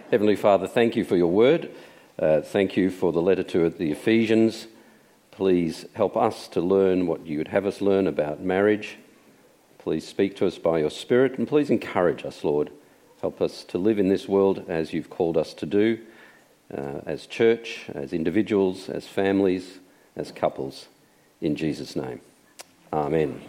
Heavenly Father, thank you for your word. Thank you for the letter to the Ephesians. Please help us to learn what you would have us learn about marriage. Please speak to us by your Spirit, and please encourage us, Lord. Help us to live in this world as you've called us to do, as church, as individuals, as families, as couples. In Jesus' name. Amen.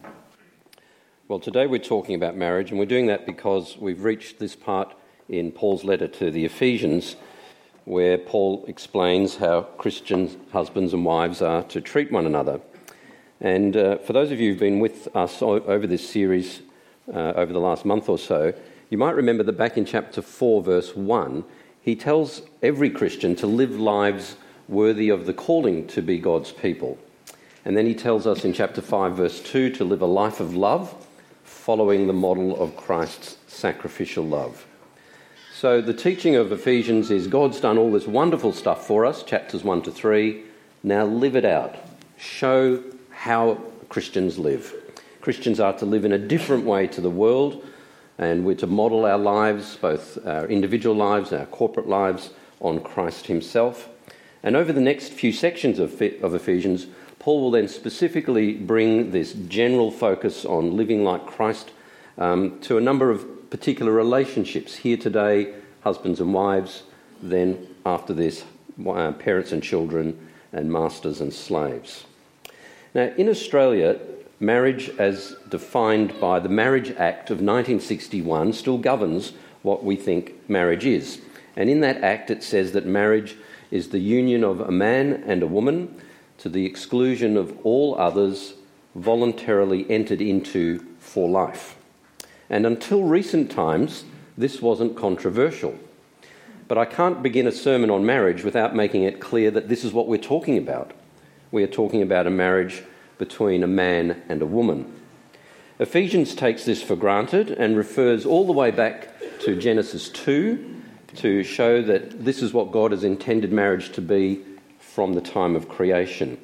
Well, today we're talking about marriage, and we're doing that because we've reached this part in Paul's letter to the Ephesians, where Paul explains how Christian husbands and wives are to treat one another. And for those of you who've been with us over this series over the last month or so, you might remember that back in chapter 4, verse 1, he tells every Christian to live lives worthy of the calling to be God's people. And then he tells us in chapter 5, verse 2, to live a life of love, following the model of Christ's sacrificial love. So the teaching of Ephesians is God's done all this wonderful stuff for us, chapters 1 to 3. Now live it out. Show how Christians live. Christians are to live in a different way to the world, and we're to model our lives, both our individual lives, our corporate lives, on Christ himself. And over the next few sections of Ephesians, Paul will then specifically bring this general focus on living like Christ to a number of particular relationships. Here today, husbands and wives. Then after this, parents and children, and masters and slaves. Now, in Australia, marriage as defined by the Marriage Act of 1961 still governs what we think marriage is. And in that act, it says that marriage is the union of a man and a woman to the exclusion of all others voluntarily entered into for life. And until recent times, this wasn't controversial. But I can't begin a sermon on marriage without making it clear that this is what we're talking about. We are talking about a marriage between a man and a woman. Ephesians takes this for granted and refers all the way back to Genesis 2 to show that this is what God has intended marriage to be from the time of creation.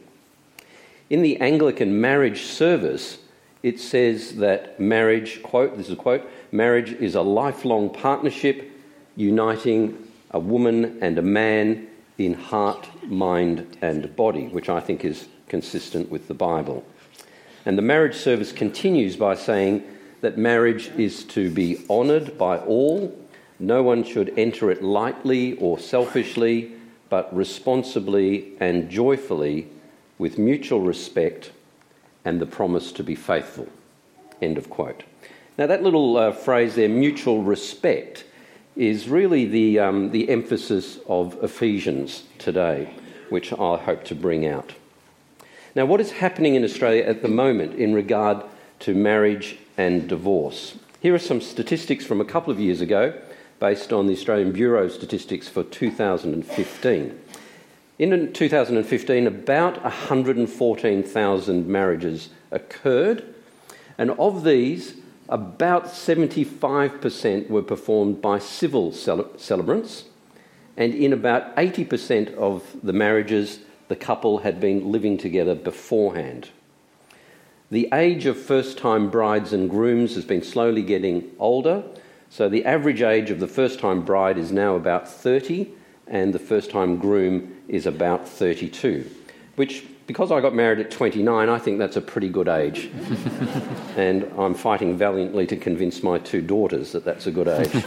In the Anglican marriage service, it says that marriage, quote, this is a quote, marriage is a lifelong partnership uniting a woman and a man in heart, mind and body, which I think is consistent with the Bible. And the marriage service continues by saying that marriage is to be honoured by all. No one should enter it lightly or selfishly, but responsibly and joyfully with mutual respect and the promise to be faithful. End of quote. Now that little phrase there, mutual respect, is really the emphasis of Ephesians today, which I hope to bring out. Now, what is happening in Australia at the moment in regard to marriage and divorce? Here are some statistics from a couple of years ago, based on the Australian Bureau of Statistics for 2015. In 2015, about 114,000 marriages occurred, and of these, about 75% were performed by civil celebrants, and in about 80% of the marriages, the couple had been living together beforehand. The age of first-time brides and grooms has been slowly getting older, so the average age of the first-time bride is now about 30, and the first-time groom is about 32, which, because I got married at 29, I think that's a pretty good age. And I'm fighting valiantly to convince my two daughters that that's a good age.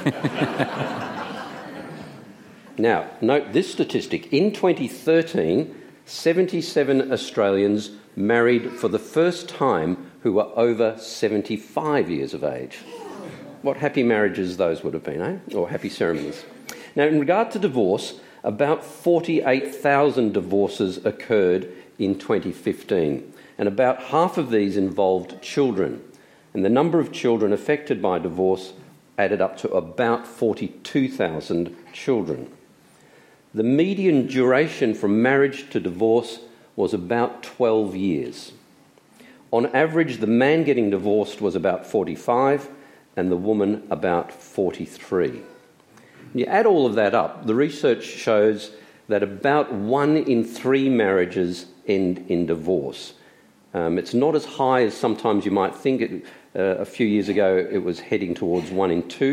Now, note this statistic. In 2013, 77 Australians married for the first time who were over 75 years of age. What happy marriages those would have been, eh? Or happy ceremonies. Now, in regard to divorce, about 48,000 divorces occurred in 2015, and about half of these involved children. And the number of children affected by divorce added up to about 42,000 children. The median duration from marriage to divorce was about 12 years. On average, the man getting divorced was about 45 and the woman about 43. You add all of that up, the research shows that about 1 in 3 marriages end in divorce. It's not as high as sometimes you might think. A few years ago, it was heading towards 1 in 2,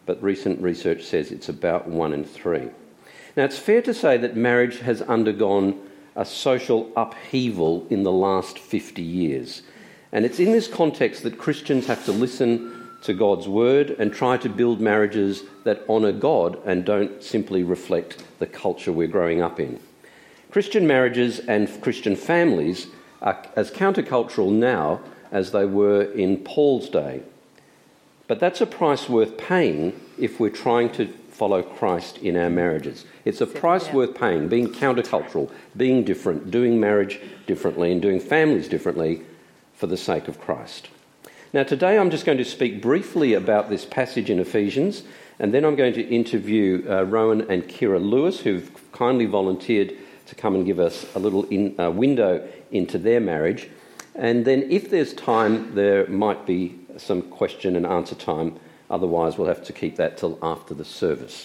but recent research says it's about 1 in 3. Now, it's fair to say that marriage has undergone a social upheaval in the last 50 years. And it's in this context that Christians have to listen to God's word and try to build marriages that honour God and don't simply reflect the culture we're growing up in. Christian marriages and Christian families are as countercultural now as they were in Paul's day. But that's a price worth paying if we're trying to follow Christ in our marriages. It's a price worth paying, being countercultural, being different, doing marriage differently and doing families differently for the sake of Christ. Now today I'm just going to speak briefly about this passage in Ephesians, and then I'm going to interview Rowan and Kira Lewis, who've kindly volunteered to come and give us a little window into their marriage. And then if there's time, there might be some question and answer time. Otherwise, we'll have to keep that till after the service.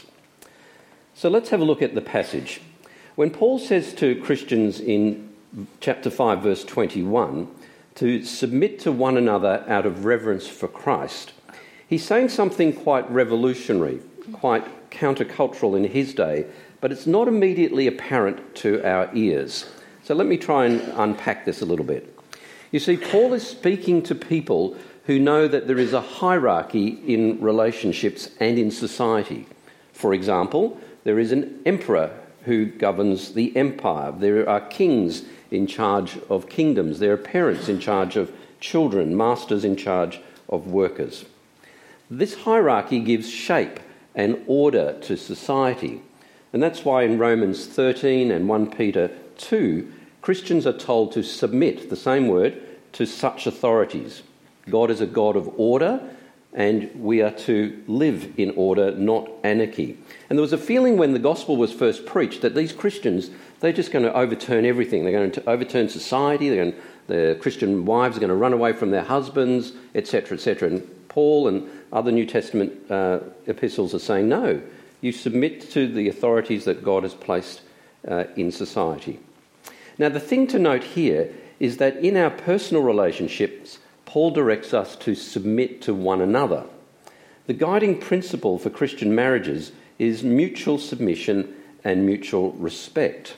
So let's have a look at the passage. When Paul says to Christians in chapter 5, verse 21, to submit to one another out of reverence for Christ, he's saying something quite revolutionary, quite countercultural in his day, but it's not immediately apparent to our ears. So let me try and unpack this a little bit. You see, Paul is speaking to people who know that there is a hierarchy in relationships and in society. For example, there is an emperor who governs the empire. There are kings in charge of kingdoms. There are parents in charge of children, masters in charge of workers. This hierarchy gives shape and order to society. And that's why in Romans 13 and 1 Peter 2, Christians are told to submit, the same word, to such authorities. God is a God of order, and we are to live in order, not anarchy. And there was a feeling when the gospel was first preached that these Christians, they're just going to overturn everything. They're going to overturn society. The Christian wives are going to run away from their husbands, etc., etc. And Paul and other New Testament epistles are saying, no, you submit to the authorities that God has placed in society. Now, the thing to note here is that in our personal relationships, Paul directs us to submit to one another. The guiding principle for Christian marriages is mutual submission and mutual respect.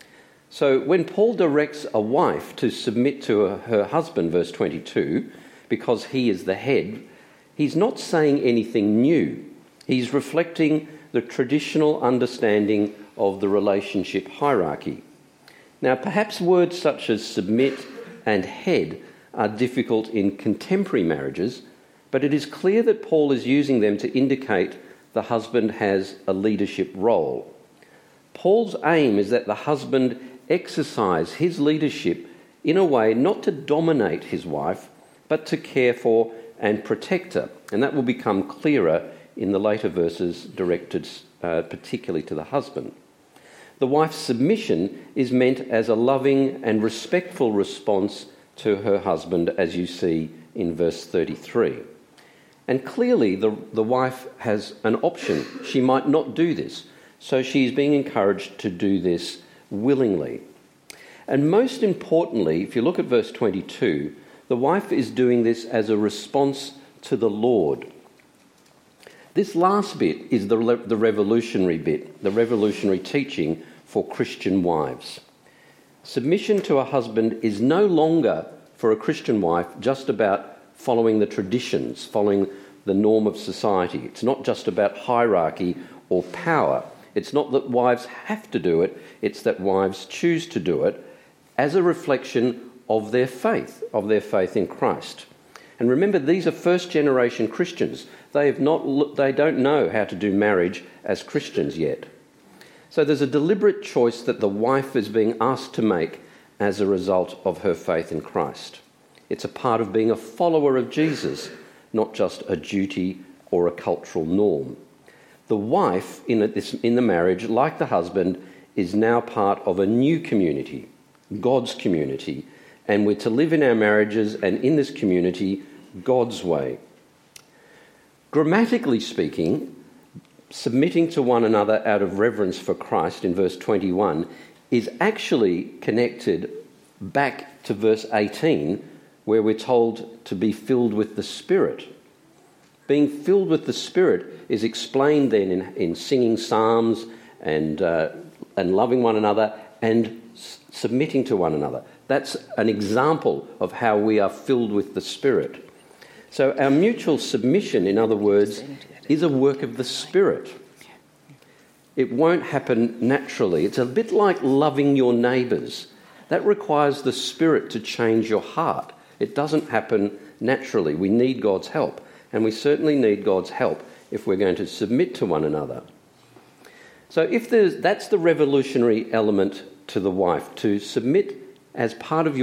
So when Paul directs a wife to submit to her husband, verse 22, because he is the head, he's not saying anything new. He's reflecting the traditional understanding of the relationship hierarchy. Now, perhaps words such as submit and head are difficult in contemporary marriages, but it is clear that Paul is using them to indicate the husband has a leadership role. Paul's aim is that the husband exercise his leadership in a way not to dominate his wife, but to care for and protect her. And that will become clearer in the later verses directed particularly to the husband. The wife's submission is meant as a loving and respectful response to her husband, as you see in verse 33. And clearly the wife has an option. She might not do this, so she's being encouraged to do this willingly. And most importantly, if you look at verse 22, the wife is doing this as a response to the Lord. This last bit is the revolutionary bit, the revolutionary teaching for Christian wives. Submission to a husband is no longer, for a Christian wife, just about following the traditions, following the norm of society. It's not just about hierarchy or power. It's not that wives have to do it, it's that wives choose to do it as a reflection of their faith in Christ. And remember, these are first-generation Christians. They don't know how to do marriage as Christians yet. So there's a deliberate choice that the wife is being asked to make as a result of her faith in Christ. It's a part of being a follower of Jesus, not just a duty or a cultural norm. The wife in the marriage, like the husband, is now part of a new community, God's community, and we're to live in our marriages and in this community God's way. Grammatically speaking, submitting to one another out of reverence for Christ in verse 21 is actually connected back to verse 18, where we're told to be filled with the Spirit. Being filled with the Spirit is explained then in singing psalms and loving one another and submitting to one another. That's an example of how we are filled with the Spirit. So our mutual submission, in other words, is a work of the Spirit. It won't happen naturally. It's a bit like loving your neighbours. That requires the Spirit to change your heart. It doesn't happen naturally. We need God's help. And we certainly need God's help if we're going to submit to one another. So that's the revolutionary element to the wife, to submit as part of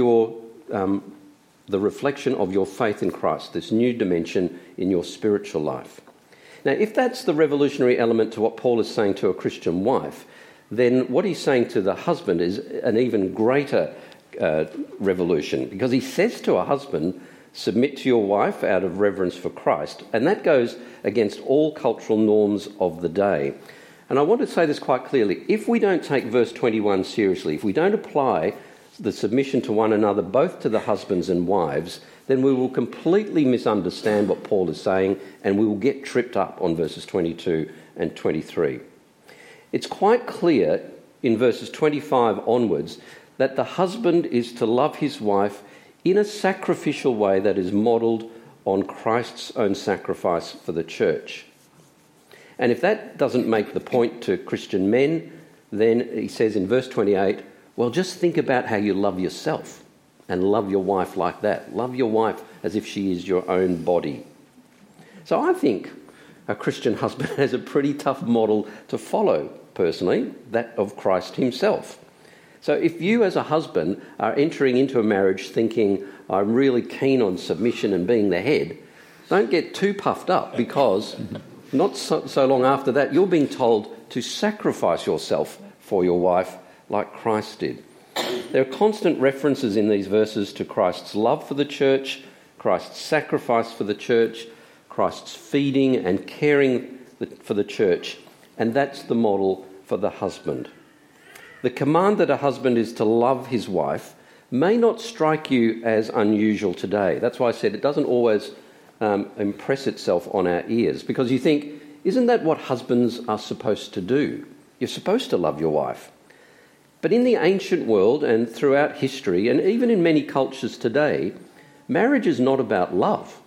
the reflection of your faith in Christ, this new dimension in your spiritual life. Now, if that's the revolutionary element to what Paul is saying to a Christian wife, then what he's saying to the husband is an even greater revolution, because he says to a husband, submit to your wife out of reverence for Christ, and that goes against all cultural norms of the day. And I want to say this quite clearly. If we don't take verse 21 seriously, if we don't apply the submission to one another, both to the husbands and wives, then we will completely misunderstand what Paul is saying, and we will get tripped up on verses 22 and 23. It's quite clear in verses 25 onwards that the husband is to love his wife in a sacrificial way that is modelled on Christ's own sacrifice for the church. And if that doesn't make the point to Christian men, then he says in verse 28, well, just think about how you love yourself and love your wife like that. Love your wife as if she is your own body. So I think a Christian husband has a pretty tough model to follow, personally, that of Christ himself. So if you as a husband are entering into a marriage thinking, I'm really keen on submission and being the head, don't get too puffed up, because not so long after that you're being told to sacrifice yourself for your wife like Christ did. There are constant references in these verses to Christ's love for the church, Christ's sacrifice for the church, Christ's feeding and caring for the church, and that's the model for the husband. The command that a husband is to love his wife may not strike you as unusual today. That's why I said it doesn't always impress itself on our ears, because you think, isn't that what husbands are supposed to do? You're supposed to love your wife. But in the ancient world and throughout history, and even in many cultures today, marriage is not about love.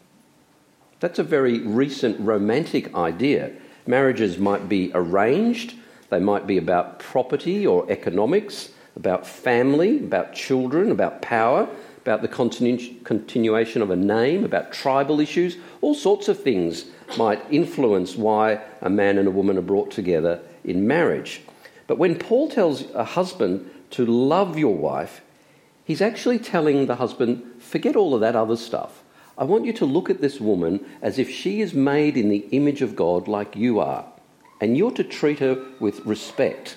That's a very recent romantic idea. Marriages might be arranged, they might be about property or economics, about family, about children, about power, about the continuation of a name, about tribal issues. All sorts of things might influence why a man and a woman are brought together in marriage. But when Paul tells a husband to love your wife, he's actually telling the husband, forget all of that other stuff. I want you to look at this woman as if she is made in the image of God like you are, and you're to treat her with respect.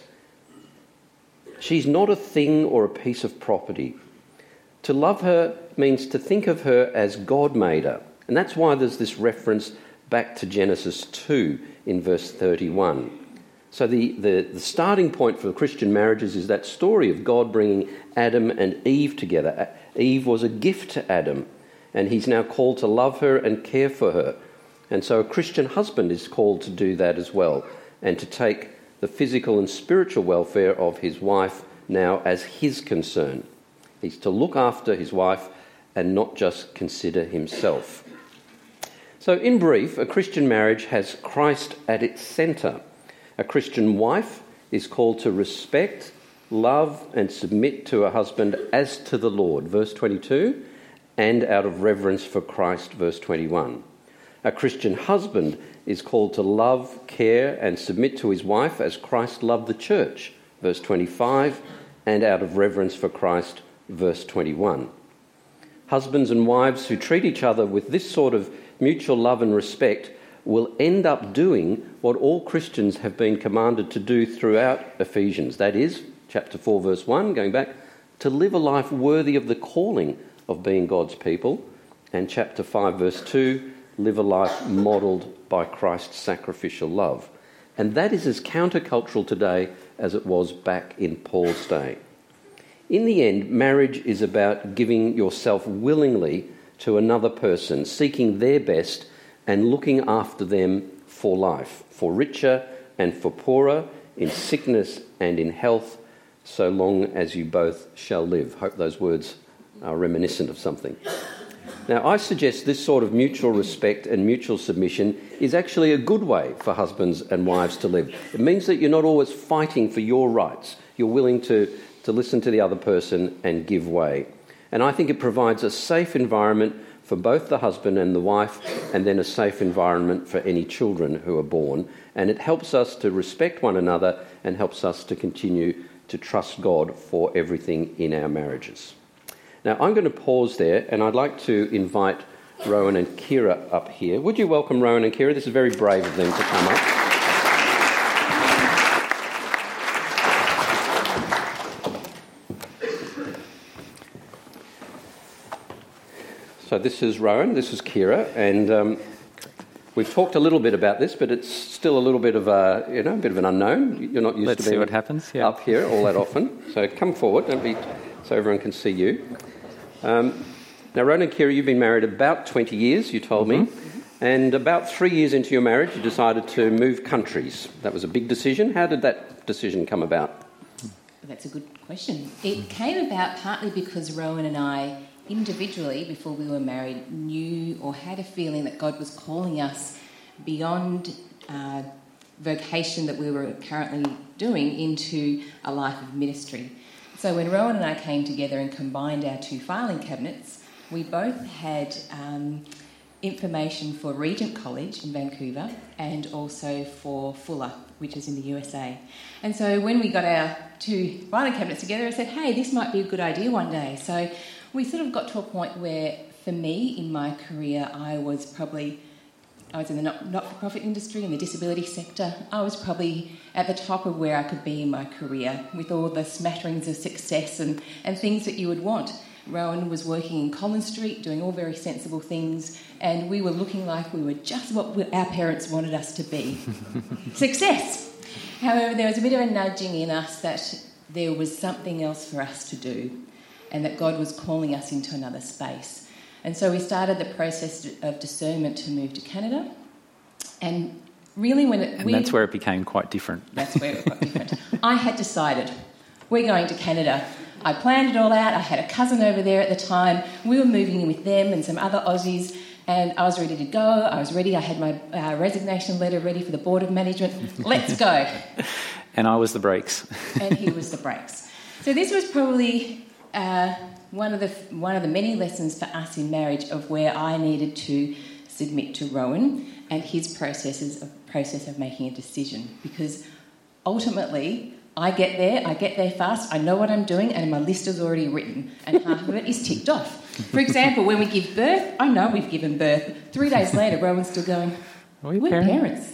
She's not a thing or a piece of property. To love her means to think of her as God made her, and that's why there's this reference back to Genesis 2 in verse 31. So the starting point for Christian marriages is that story of God bringing Adam and Eve together. Eve was a gift to Adam, and he's now called to love her and care for her. And so a Christian husband is called to do that as well, and to take the physical and spiritual welfare of his wife now as his concern. He's to look after his wife and not just consider himself. So in brief, a Christian marriage has Christ at its centre. A Christian wife is called to respect, love and submit to her husband as to the Lord, verse 22, and out of reverence for Christ, verse 21. A Christian husband is called to love, care and submit to his wife as Christ loved the church, verse 25, and out of reverence for Christ, verse 21. Husbands and wives who treat each other with this sort of mutual love and respect will end up doing what all Christians have been commanded to do throughout Ephesians. That is, chapter 4, verse 1, going back, to live a life worthy of the calling of being God's people. And chapter 5, verse 2, live a life modelled by Christ's sacrificial love. And that is as countercultural today as it was back in Paul's day. In the end, marriage is about giving yourself willingly to another person, seeking their best and looking after them for life, for richer and for poorer, in sickness and in health, so long as you both shall live. Hope those words are reminiscent of something. Now, I suggest this sort of mutual respect and mutual submission is actually a good way for husbands and wives to live. It means that you're not always fighting for your rights. You're willing to listen to the other person and give way. And I think it provides a safe environment for both the husband and the wife, and then a safe environment for any children who are born. And it helps us to respect one another and helps us to continue to trust God for everything in our marriages. Now, I'm going to pause there, and I'd like to invite Rowan and Kira up here. Would you welcome Rowan and Kira? This is very brave of them to come up. So this is Rowan, this is Kira, and we've talked a little bit about this, but it's still a little bit of a bit of an unknown. You're not used to being what happens. Yeah. Up here all that often. So come forward, so everyone can see you. Now, Rowan and Kira, you've been married about 20 years, you told me, and about 3 years into your marriage, you decided to move countries. That was a big decision. How did that decision come about? That's a good question. It came about partly because Rowan and I, individually, before we were married, knew or had a feeling that God was calling us beyond vocation that we were currently doing into a life of ministry. So when Rowan and I came together and combined our two filing cabinets, we both had information for Regent College in Vancouver and also for Fuller, which is in the USA. And so when we got our two filing cabinets together, I said, hey, this might be a good idea one day. So we sort of got to a point where, for me, in my career, I was in the not-for-profit industry, in the disability sector. I was probably at the top of where I could be in my career, with all the smatterings of success and things that you would want. Rowan was working in Collins Street, doing all very sensible things, and we were looking like we were just what our parents wanted us to be. Success! However, there was a bit of a nudging in us that there was something else for us to do, and that God was calling us into another space. And so we started the process of discernment to move to Canada. And really that's where it became quite different. That's where it got different. I had decided, we're going to Canada. I planned it all out. I had a cousin over there at the time. We were moving in with them and some other Aussies, and I was ready to go. I was ready. I had my resignation letter ready for the Board of Management. Let's go. And I was the brakes. And he was the brakes. So this was probably one of the many lessons for us in marriage of where I needed to submit to Rowan and his process of making a decision, because ultimately I get there fast, I know what I'm doing, and my list is already written, and half of it is ticked off. For example, when we give birth, I know we've given birth. 3 days later, Rowan's still going, we're parents.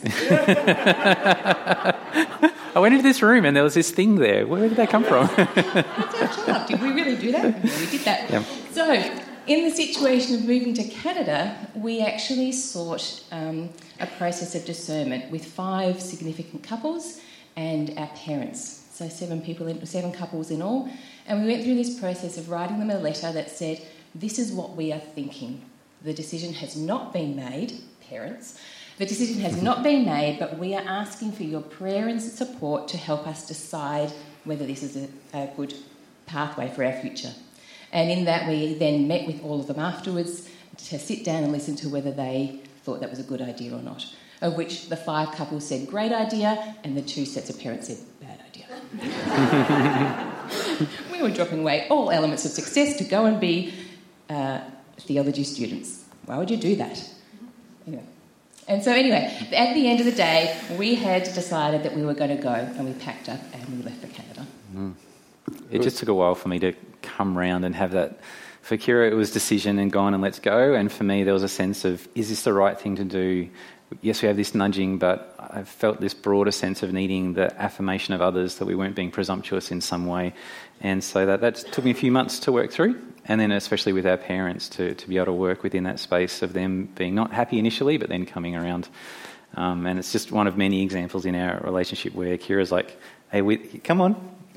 I went into this room and there was this thing there. Where did that come from? That's our child. Did we really do that? Yeah, we did that. Yeah. So, in the situation of moving to Canada, we actually sought a process of discernment with 5 significant couples and our parents. So 7 couples in all. And we went through this process of writing them a letter that said, this is what we are thinking. The decision has not been made, parents. The decision has not been made, but we are asking for your prayer and support to help us decide whether this is a good pathway for our future. And in that, we then met with all of them afterwards to sit down and listen to whether they thought that was a good idea or not, of which the 5 couples said great idea and the 2 sets of parents said bad idea. We were dropping away all elements of success to go and be theology students. Why would you do that? Anyway. And so anyway, at the end of the day, we had decided that we were going to go, and we packed up and we left for Canada. It just took a while for me to come round and have that. For Kira, it was decision and go on and let's go. And for me, there was a sense of, is this the right thing to do? Yes, we have this nudging, but I felt this broader sense of needing the affirmation of others, that we weren't being presumptuous in some way. And so that took me a few months to work through. And then especially with our parents to be able to work within that space of them being not happy initially, but then coming around. And it's just one of many examples in our relationship where Kira's like, hey, come on.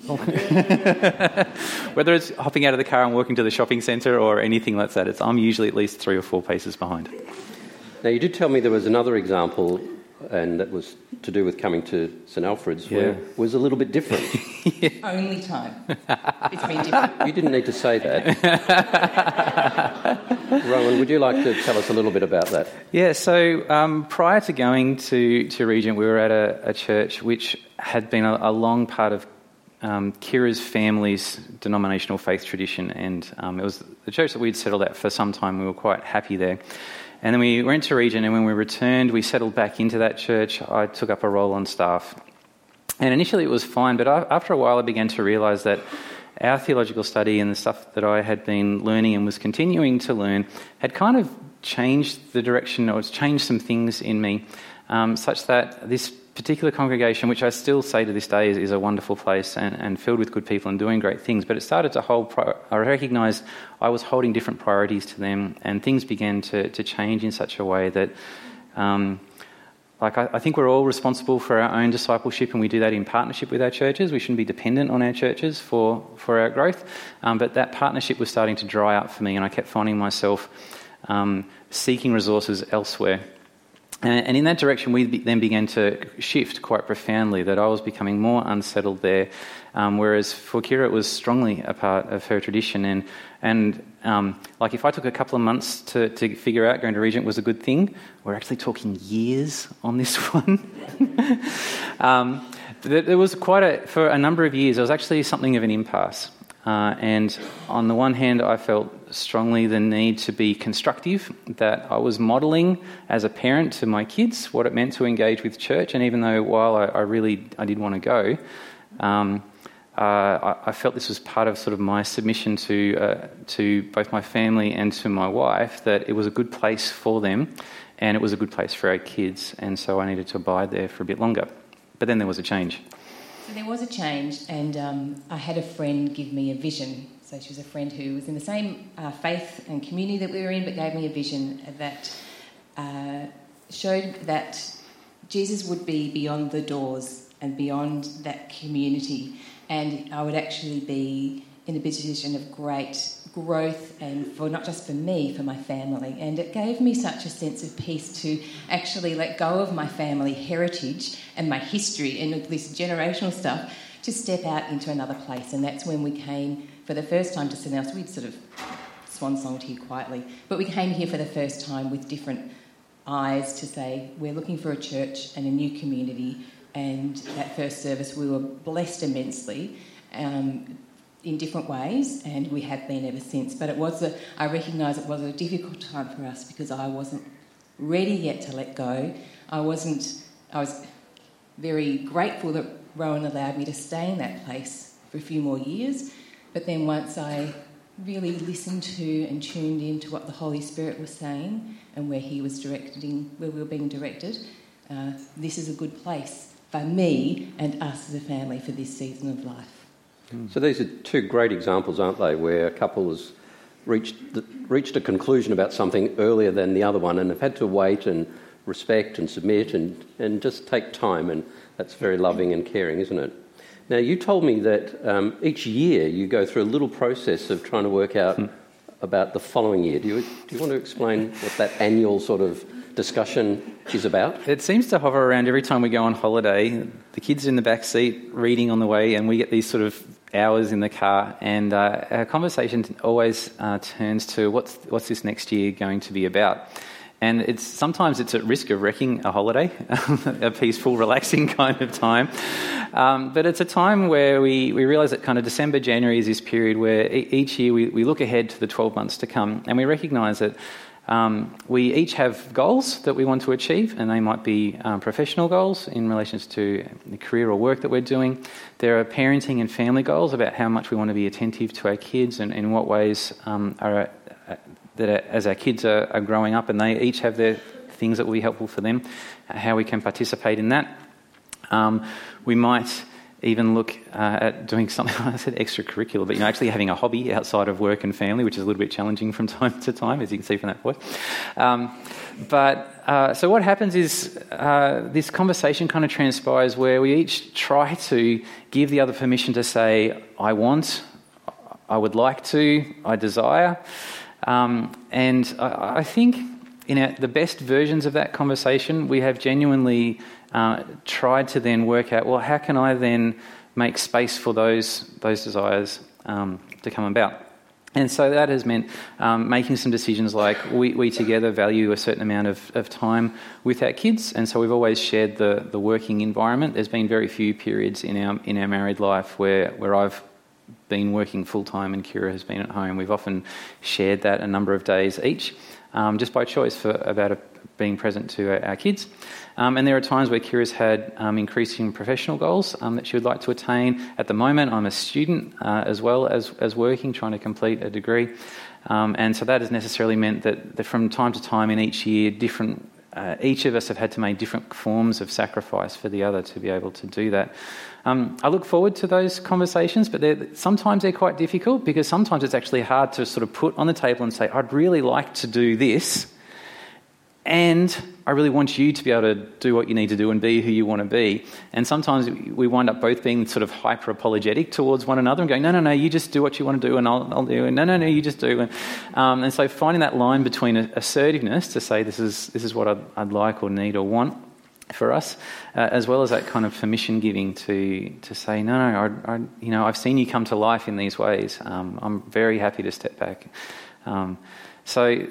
Whether it's hopping out of the car and walking to the shopping centre or anything like that, I'm usually at least 3 or 4 paces behind. Now, you did tell me there was another example, and that was to do with coming to St Alfred's, where it was a little bit different. Only time. It's been different. You didn't need to say that. Rowan, would you like to tell us a little bit about that? Yeah, so prior to going to Regent, we were at a church which had been a long part of Kira's family's denominational faith tradition, and it was the church that we'd settled at for some time. We were quite happy there. And then we went to Regent, and when we returned, we settled back into that church. I took up a role on staff. And initially it was fine, but after a while I began to realise that our theological study and the stuff that I had been learning and was continuing to learn had kind of changed the direction, or it's changed some things in me, such that this particular congregation, which I still say to this day is a wonderful place and filled with good people and doing great things, but it started to hold, I recognised I was holding different priorities to them, and things began to change in such a way that I think we're all responsible for our own discipleship, and we do that in partnership with our churches. We shouldn't be dependent on our churches for our growth, but that partnership was starting to dry up for me, and I kept finding myself seeking resources elsewhere. And in that direction, we then began to shift quite profoundly, that I was becoming more unsettled there, whereas for Kira it was strongly a part of her tradition. And if I took a couple of months to figure out going to Regent was a good thing, we're actually talking years on this one. There was for a number of years, there was actually something of an impasse. And on the one hand, I felt strongly the need to be constructive, that I was modelling as a parent to my kids what it meant to engage with church. And even though while I did want to go, I felt this was part of sort of my submission to both my family and to my wife, that it was a good place for them and it was a good place for our kids. And so I needed to abide there for a bit longer. But then there was a change. So there was a change, and I had a friend give me a vision. So she was a friend who was in the same faith and community that we were in, but gave me a vision that showed that Jesus would be beyond the doors and beyond that community, and I would actually be in a position of great growth, and for not just for me, for my family. And it gave me such a sense of peace to actually let go of my family heritage and my history and this generational stuff to step out into another place. And that's when we came for the first time to St Nelson. We'd sort of swan-songed here quietly, but we came here for the first time with different eyes to say, we're looking for a church and a new community. And that first service, we were blessed immensely, in different ways, and we have been ever since. But I recognise it was a difficult time for us because I wasn't ready yet to let go. I was very grateful that Rowan allowed me to stay in that place for a few more years. But then once I really listened to and tuned into what the Holy Spirit was saying and where he was where we were being directed, this is a good place for me and us as a family for this season of life. So these are two great examples, aren't they, where a couple has reached a conclusion about something earlier than the other one and have had to wait and respect and submit and just take time, and that's very loving and caring, isn't it? Now, you told me that each year you go through a little process of trying to work out about the following year. Do you want to explain what that annual sort of discussion is about? It seems to hover around every time we go on holiday. The kids are in the back seat reading on the way, and we get these sort of hours in the car, and our conversation always turns to what's this next year going to be about. And sometimes it's at risk of wrecking a holiday, a peaceful, relaxing kind of time. But it's a time where we realise that kind of December, January is this period where each year we look ahead to the 12 months to come, and we recognise that we each have goals that we want to achieve, and they might be professional goals in relation to the career or work that we're doing. There are parenting and family goals about how much we want to be attentive to our kids and in what ways as our kids are growing up, and they each have their things that will be helpful for them, how we can participate in that. We might even look at doing something, I said extracurricular, but actually having a hobby outside of work and family, which is a little bit challenging from time to time, as you can see from that voice. So what happens is this conversation kind of transpires where we each try to give the other permission to say, I want, I would like to, I desire. And I think the best versions of that conversation, we have genuinely tried to then work out, well, how can I then make space for those desires to come about? And so that has meant making some decisions like we together value a certain amount of time with our kids, and so we've always shared the working environment. There's been very few periods in our married life where I've been working full-time and Kira has been at home. We've often shared that a number of days each, just by choice about being present to our kids. And there are times where Kira's had increasing professional goals that she would like to attain. At the moment, I'm a student as well as working, trying to complete a degree. And so that has necessarily meant that from time to time in each year, each of us have had to make different forms of sacrifice for the other to be able to do that. I look forward to those conversations, but sometimes they're quite difficult because sometimes it's actually hard to sort of put on the table and say, I'd really like to do this, and I really want you to be able to do what you need to do and be who you want to be. And sometimes we wind up both being sort of hyper-apologetic towards one another and going, no, you just do what you want to do and I'll do, and no, you just do. And so finding that line between assertiveness to say this is what I'd like or need or want for us, as well as that kind of permission giving to say, no, I've seen you come to life in these ways. I'm very happy to step back. So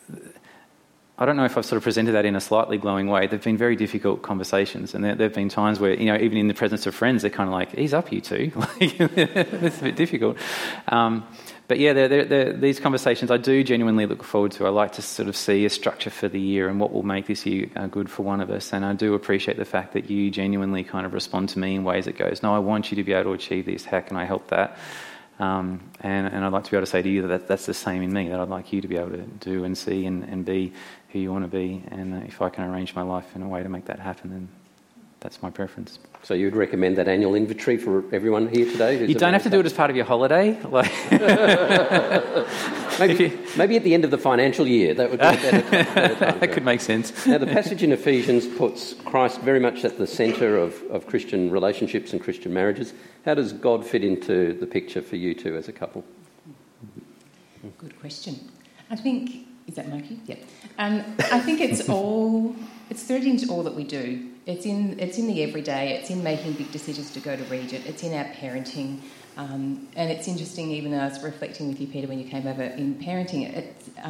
I don't know if I've sort of presented that in a slightly glowing way. They've been very difficult conversations, and there have been times where, even in the presence of friends, they're kind of like, ease up, you two. It's a bit difficult. But yeah, these conversations I do genuinely look forward to. I like to sort of see a structure for the year and what will make this year good for one of us. And I do appreciate the fact that you genuinely kind of respond to me in ways that goes, no, I want you to be able to achieve this. How can I help that? And I'd like to be able to say to you that that's the same in me, that I'd like you to be able to do and see and be who you want to be. And if I can arrange my life in a way to make that happen, then that's my preference. So you would recommend that annual inventory for everyone here today? You don't have to do it as part of your holiday. Maybe at the end of the financial year. That would be a better time. That could make sense. Now, the passage in Ephesians puts Christ very much at the centre of Christian relationships and Christian marriages. How does God fit into the picture for you two as a couple? Good question. I think... Is that Mikey? Yeah. I think it's threaded into all that we do. It's in the everyday. It's in making big decisions to go to Regent. It's in our parenting. And it's interesting, even though I was reflecting with you, Peter, when you came over, in parenting,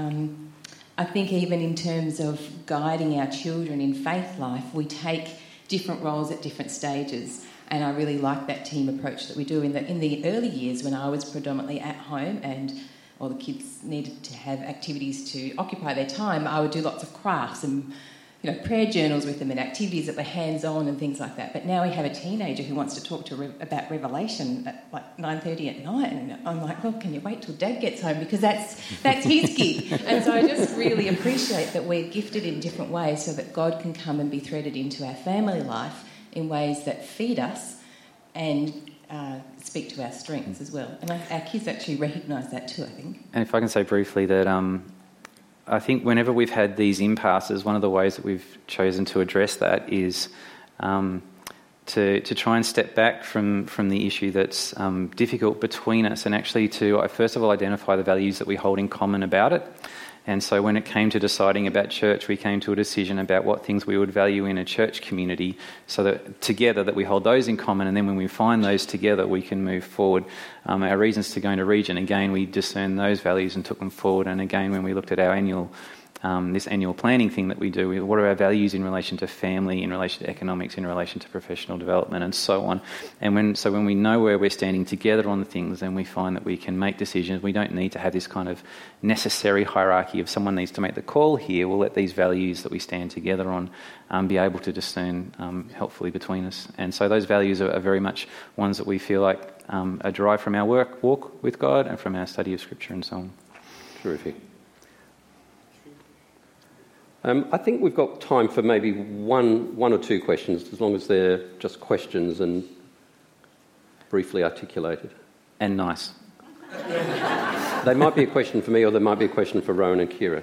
I think even in terms of guiding our children in faith life, we take different roles at different stages. And I really like that team approach that we do. In the early years, when I was predominantly at home and all the kids needed to have activities to occupy their time, I would do lots of crafts and prayer journals with them and activities that were hands-on and things like that. But now we have a teenager who wants to talk about Revelation at like 9:30 at night, and I'm like, well, can you wait till Dad gets home, because that's his gig. And so I just really appreciate that we're gifted in different ways so that God can come and be threaded into our family life in ways that feed us and speak to our strengths as well. And our kids actually recognise that too, I think. And if I can say briefly that I think whenever we've had these impasses, one of the ways that we've chosen to address that is to try and step back from the issue that's difficult between us, and actually to first of all identify the values that we hold in common about it. And so when it came to deciding about church, we came to a decision about what things we would value in a church community, so that together that we hold those in common, and then when we find those together, we can move forward. Our reasons to go into Regent, again, we discerned those values and took them forward. And again, when we looked at our this annual planning thing that we do, what are our values in relation to family, in relation to economics, in relation to professional development, and so on. And when we know where we're standing together on the things, then we find that we can make decisions. We don't need to have this kind of necessary hierarchy of someone needs to make the call here. We'll let these values that we stand together on be able to discern helpfully between us. And so those values are very much ones that we feel like are derived from our walk with God and from our study of Scripture and so on. Terrific. I think we've got time for maybe one or two questions, as long as they're just questions and briefly articulated. And nice. They might be a question for me, or they might be a question for Rowan and Kira.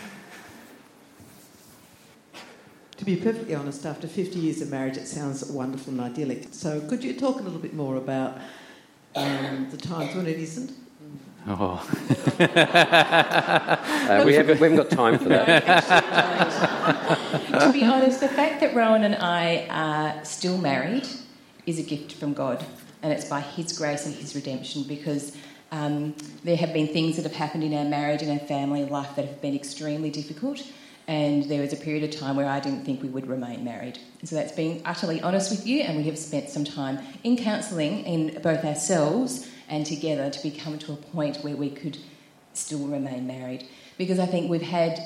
To be perfectly honest, after 50 years of marriage, it sounds wonderful and idyllic. So could you talk a little bit more about the times when it isn't? Oh. We haven't got time for that. To be honest, the fact that Rowan and I are still married is a gift from God, and it's by His grace and His redemption, because there have been things that have happened in our marriage and our family life that have been extremely difficult, and there was a period of time where I didn't think we would remain married. And so that's being utterly honest with you, and we have spent some time in counselling in both ourselves and together to come to a point where we could still remain married. Because I think we've had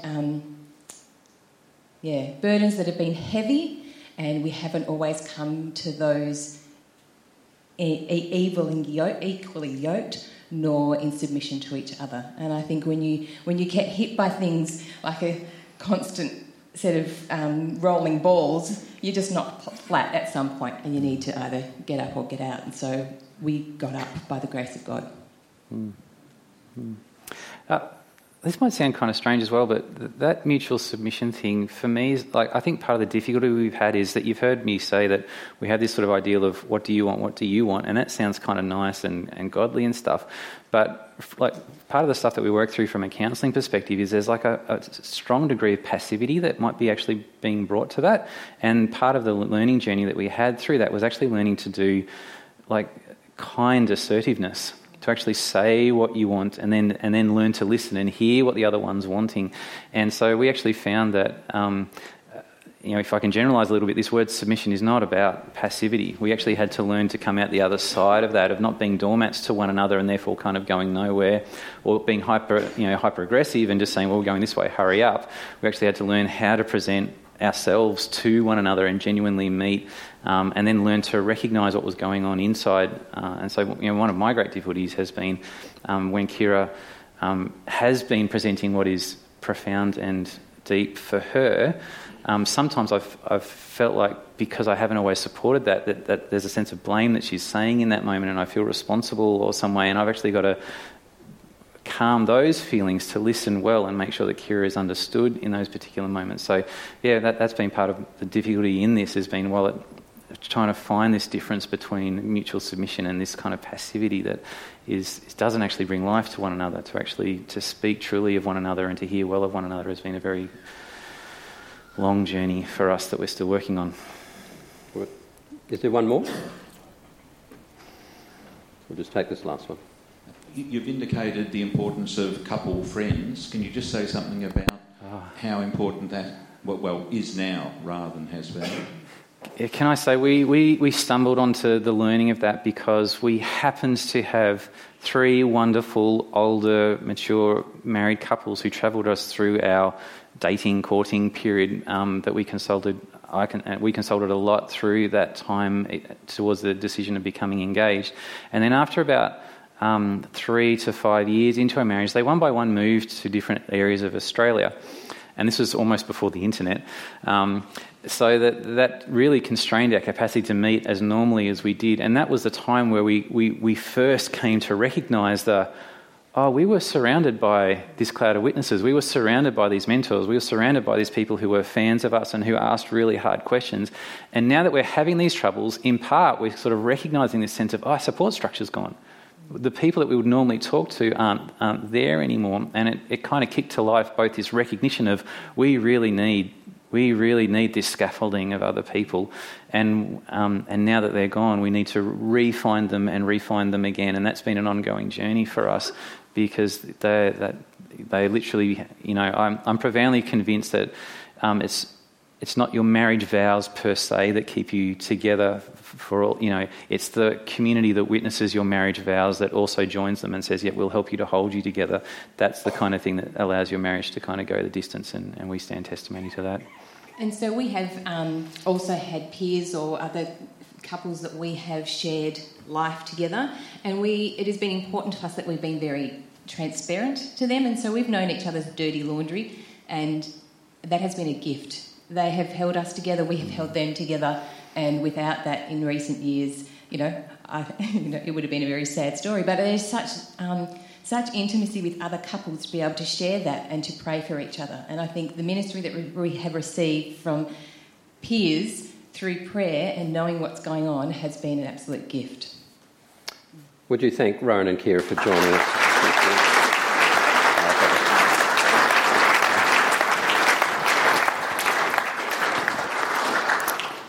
burdens that have been heavy, and we haven't always come to those equally yoked, nor in submission to each other. And I think when you get hit by things like a constant set of rolling balls, you're just knocked flat at some point, and you need to either get up or get out. And so we got up by the grace of God. This might sound kind of strange as well, but that mutual submission thing for me is like, I think part of the difficulty we've had is that you've heard me say that we have this sort of ideal of what do you want, and that sounds kind of nice and godly and stuff. But like part of the stuff that we work through from a counselling perspective is there's like a strong degree of passivity that might be actually being brought to that. And part of the learning journey that we had through that was actually learning to do like kind assertiveness, to actually say what you want and then learn to listen and hear what the other one's wanting. And so we actually found that, if I can generalise a little bit, this word submission is not about passivity. We actually had to learn to come out the other side of that, of not being doormats to one another and therefore kind of going nowhere, or being hyper aggressive and just saying, well, we're going this way, hurry up. We actually had to learn how to present ourselves to one another and genuinely meet, and then learn to recognise what was going on inside. And so, one of my great difficulties has been when Kira has been presenting what is profound and deep for her. Sometimes I've felt like, because I haven't always supported that there's a sense of blame that she's saying in that moment, and I feel responsible or some way, and I've actually got to calm those feelings to listen well and make sure that Kira is understood in those particular moments. So, that's been part of the difficulty in this, has been trying to find this difference between mutual submission and this kind of passivity that doesn't actually bring life to one another. To speak truly of one another and to hear well of one another has been a very long journey for us that we're still working on. Is there one more? We'll just take this last one. You've indicated the importance of couple friends. Can you just say something about how important that is now rather than has been? Can I say we stumbled onto the learning of that because we happened to have 3 wonderful, older, mature, married couples who travelled us through our courting period that we consulted. We consulted a lot through that time towards the decision of becoming engaged. And then after about 3 to 5 years into our marriage, they one by one moved to different areas of Australia. And this was almost before the internet. So that really constrained our capacity to meet as normally as we did. And that was the time where we first came to recognise we were surrounded by this cloud of witnesses. We were surrounded by these mentors. We were surrounded by these people who were fans of us and who asked really hard questions. And now that we're having these troubles, in part, we're sort of recognising this sense of, our support structure's gone. The people that we would normally talk to aren't there anymore. And it kind of kicked to life both this recognition of we really need this scaffolding of other people, and now that they're gone, we need to re-find them and refine them again, and that's been an ongoing journey for us because they literally, I'm profoundly convinced that it's not your marriage vows per se that keep you together for all, it's the community that witnesses your marriage vows that also joins them and says, we'll help you to hold you together. That's the kind of thing that allows your marriage to kind of go the distance, and we stand testimony to that. And so we have also had peers or other couples that we have shared life together, and it has been important to us that we've been very transparent to them, and so we've known each other's dirty laundry, and that has been a gift. They have held us together, we have held them together, and without that in recent years, it would have been a very sad story. But there's such intimacy with other couples to be able to share that and to pray for each other. And I think the ministry that we have received from peers through prayer and knowing what's going on has been an absolute gift. Would you thank Rowan and Kira for joining us?